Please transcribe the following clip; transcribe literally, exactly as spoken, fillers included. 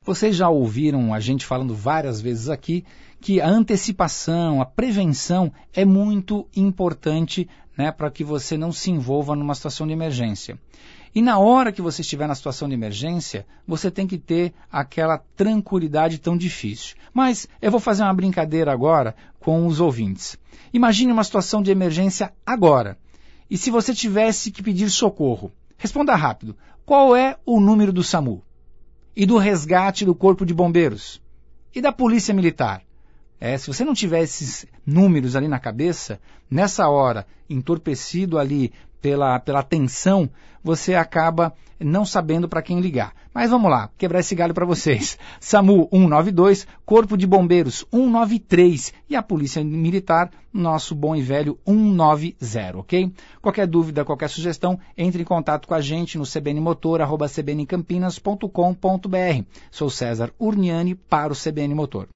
Vocês já ouviram a gente falando várias vezes aqui que a antecipação, a prevenção é muito importante, né, para que você não se envolva numa situação de emergência. E na hora que você estiver na situação de emergência, você tem que ter aquela tranquilidade tão difícil. Mas eu vou fazer uma brincadeira agora com os ouvintes. Imagine uma situação de emergência agora. E se você tivesse que pedir socorro? Responda rápido. Qual é o número do SAMU? E do resgate do Corpo de Bombeiros? E da Polícia Militar? É, se você não tiver esses números ali na cabeça, nessa hora, entorpecido ali pela, pela tensão, você acaba não sabendo para quem ligar. Mas vamos lá, quebrar esse galho para vocês. SAMU um nove dois, Corpo de Bombeiros um nove três e a Polícia Militar, nosso bom e velho um nove zero, ok? Qualquer dúvida, qualquer sugestão, entre em contato com a gente no cbnmotor arroba cbncampinas ponto com ponto br. Sou César Urniani para o C B N Motor.